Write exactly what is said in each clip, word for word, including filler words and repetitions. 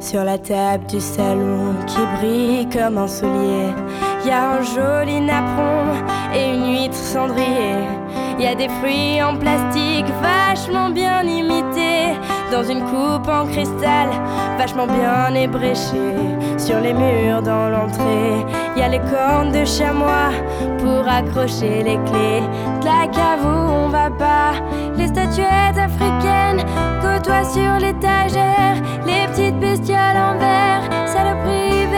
Sur la table du salon qui brille comme un soulier, y a un joli napperon et une huître cendrier. Y a des fruits en plastique vachement bien imités, dans une coupe en cristal vachement bien ébréchée. Sur les murs dans l'entrée, y a les cornes de chamois pour accrocher les clés de la cave où on va pas. Les statuettes africaines côtoient sur l'étagère les petites bestioles en verre, saloperies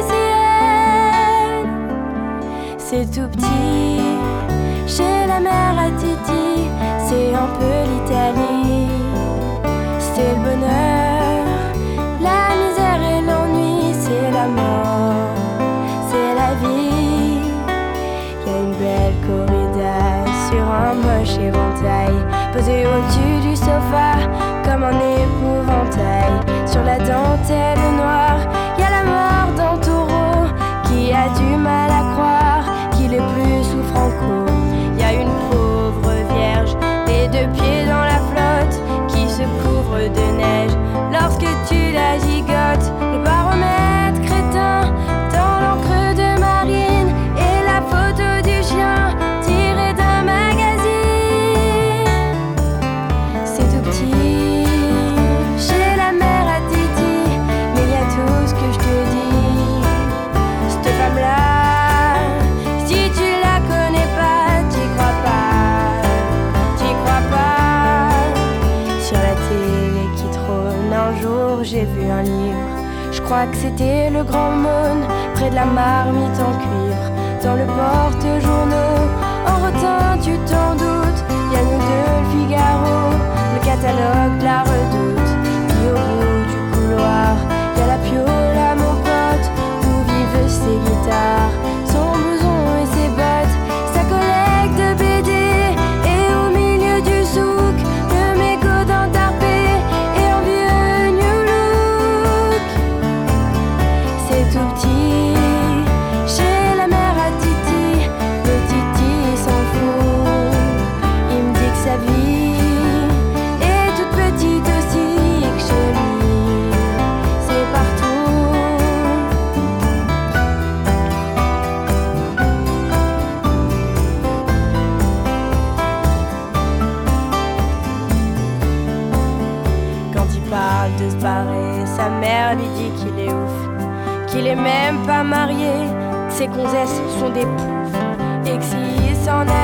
vénitiennes. C'est tout petit, chez la mère à Titi, c'est un peu l'Italie. C'est le bonheur, la misère et l'ennui, c'est la mort, c'est la vie. Y a une belle corrida sur un moche éventail, posé au-dessus du sofa comme un épouvantail. Sur la dentelle noire, y a la mort d'un taureau qui a du mal à croire qu'il est plus sous Franco. Y a une pauvre vierge, les deux pieds dans la flotte, qui se couvre de neige lorsque tu la gigotes. Le baromètre crétin dans l'encre de marine et la photo du chien tirée d'un magazine. C'est tout petit, chez la mère à Titi, mais y a tout ce que je te dis. Cette femme-là, si tu la connais pas, t'y crois pas, t'y crois pas. Sur la télé qui trône, un jour j'ai vu un livre, je crois que c'était le Grand Mône, près de la marmite en cuivre, dans le porte-journaux, en rotin tu t'en doutes, y a nous deux le Figaro, le catalogue de la Redoute, puis au bout du couloir, y a la Piola mon pote, où vivent ses guitares, son blouson et ses bottes, sa collecte de B D, et au milieu du souk, le mégot d'un tarpé et un vieux New Look. C'est tout petit, chez la mère à Titi, le Titi s'en fout. Il me dit que sa vie est toute petite aussi, et que chez lui, c'est partout. Quand il parle de se barrer, sa mère lui dit qu'il est ouf, qu'il est même pas marié, que ses gonzesses sont des poufs, et que s'il s'en